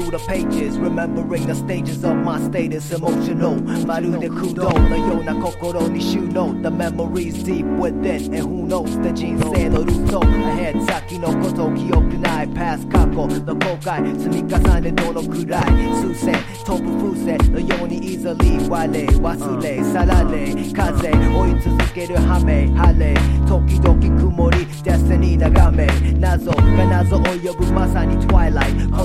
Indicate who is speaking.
Speaker 1: through the pages Remembering the stages of my status Emotional まるで空洞のような心に収納 The memories deep within And who knows で人生のルート Ahead 先のこと記憶ない Past 過去の後悔積み重ねどのくらい数千飛ぶ風船のように Easily 割れ忘れ去られ風追い続ける羽目晴れ時々曇り Destiny 眺め謎が謎を呼ぶまさに Twilight こ